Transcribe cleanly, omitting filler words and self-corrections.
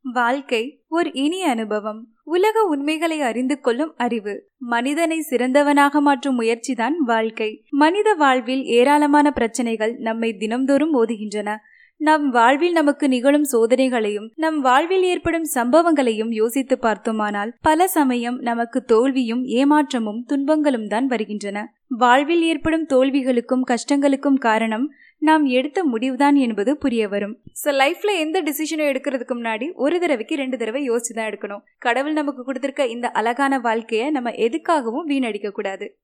வாழ்க்கை ஒரு இனிய அனுபவம். உலக உண்மைகளை அறிந்து கொள்ளும் அறிவு. மனிதனை சிறந்தவனாக மாற்றும் முயற்சிதான் வாழ்க்கை. மனித வாழ்வில் ஏராளமான பிரச்சனைகள் நம்மை தினம்தோறும் மோதுகின்றன. நம் வாழ்வில் நமக்கு நிகழும் சோதனைகளையும் நம் வாழ்வில் ஏற்படும் சம்பவங்களையும் யோசித்து பார்த்தோமானால் பல சமயம் நமக்கு தோல்வியும் ஏமாற்றமும் துன்பங்களும் தான் வருகின்றன. வாழ்வில் ஏற்படும் தோல்விகளுக்கும் கஷ்டங்களுக்கும் காரணம் நாம் எடுத்த முடிவுதான் என்பது புரிய வரும். லைஃப்ல எந்த டிசிஷனும் எடுக்கிறதுக்கு முன்னாடி ஒரு தடவைக்கு 2 தடவை யோசிச்சுதான் எடுக்கணும். கடவுள் நமக்கு கொடுத்திருக்க இந்த அழகான வாழ்க்கைய நம்ம எதுக்காகவும் வீணடிக்க கூடாது.